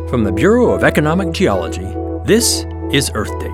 From the Bureau of Economic Geology, this is Earth Date.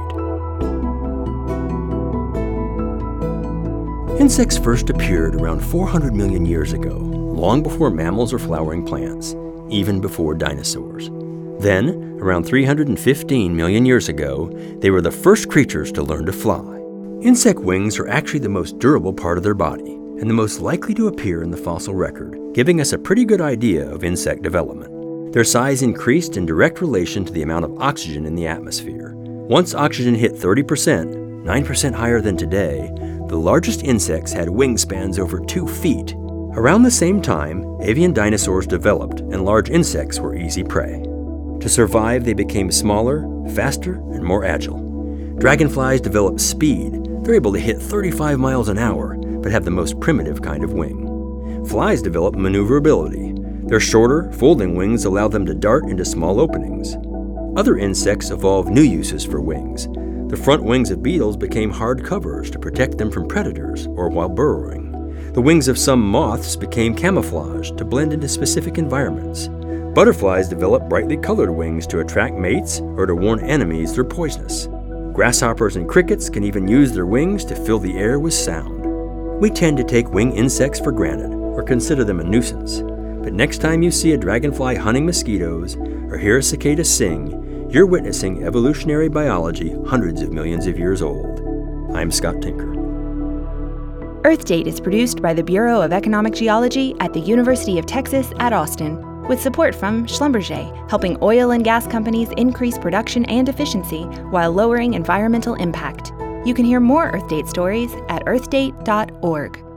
Insects first appeared around 400 million years ago, long before mammals or flowering plants, even before dinosaurs. Then, around 315 million years ago, they were the first creatures to learn to fly. Insect wings are actually the most durable part of their body, and the most likely to appear in the fossil record, giving us a pretty good idea of insect development. Their size increased in direct relation to the amount of oxygen in the atmosphere. Once oxygen hit 30%, 9% higher than today, the largest insects had wingspans over 2 feet. Around the same time, avian dinosaurs developed and large insects were easy prey. To survive, they became smaller, faster, and more agile. Dragonflies developed speed. They're able to hit 35 miles an hour, but have the most primitive kind of wing. Flies develop maneuverability. Their shorter, folding wings allow them to dart into small openings. Other insects evolved new uses for wings. The front wings of beetles became hard covers to protect them from predators or while burrowing. The wings of some moths became camouflage to blend into specific environments. Butterflies developed brightly colored wings to attract mates or to warn enemies they're poisonous. Grasshoppers and crickets can even use their wings to fill the air with sound. We tend to take winged insects for granted or consider them a nuisance. But next time you see a dragonfly hunting mosquitoes or hear a cicada sing, you're witnessing evolutionary biology hundreds of millions of years old. I'm Scott Tinker. Earth Date is produced by the Bureau of Economic Geology at the University of Texas at Austin, with support from Schlumberger, helping oil and gas companies increase production and efficiency while lowering environmental impact. You can hear more Earth Date stories at earthdate.org.